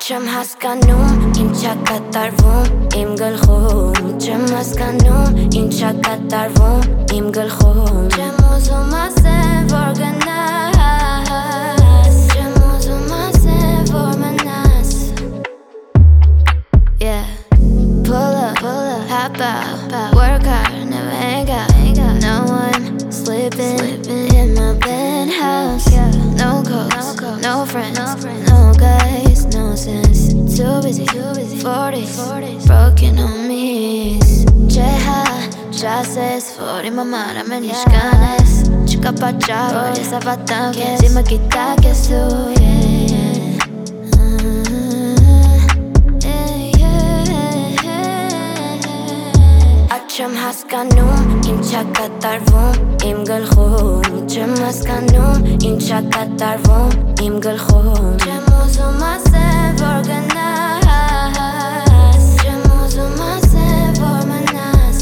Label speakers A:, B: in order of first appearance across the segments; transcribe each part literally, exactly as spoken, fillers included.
A: Չեմ հասկանում, ինչա կատարվում իմ գլխում Չեմ հասկանում, ինչա կատարվում իմ գլխում Չեմ ուզում ասեմ, որ գնաս Չեմ ուզում ասեմ, որ մնաս Yeah Pull up, pull up, hop out Work hard, never hang out No one sleeping in my penthouse No calls, no friends, no guys, no sense Too busy, forty, broken on me Ceha, čases, fori më marra me një shkanes Qka pa qavo, gjesa vatan kes Si më kita kes tu, yeah Չեմ հասկանում, ինչա կատարվում իմ գլխում Չեմ հասկանում, ինչա կատարվում իմ գլխում Չեմ ուզում ասեմ, որ գնաս Չեմ ուզում ասեմ, որ մնաս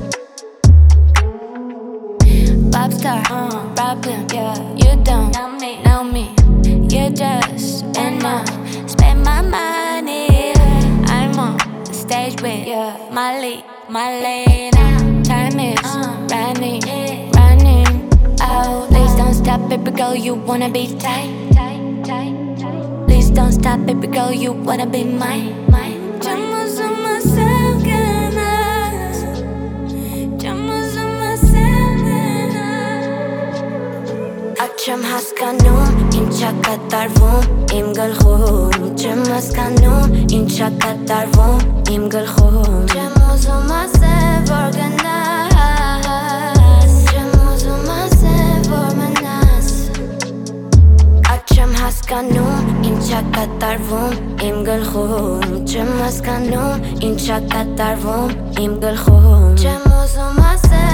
A: Popstar, uh, problem, yeah You don't know me, know me You just and I spend my money I'm on the stage with yeah. my lead My lane, time is uh, running, running out Please don't stop, baby girl, you wanna be tight Please don't stop, baby girl, you wanna be mine Չեմ ուզում ասեմ գնաս Չեմ ուզում ասեմ գնաս Չեմ հասկանում, ինչա կատարվում իմ գլխում Չեմ հասկանում, ինչա կատարվում իմ գլխում Չեմ ուզում ասեմ, որ գնաս Չեմ ուզում ասեմ, որ մնաս Չեմ հասկանում, ինչա կատարվում իմ գլխում Չեմ հասկանում, ինչա կատարվում իմ գլխում Չեմ ուզում ասեմ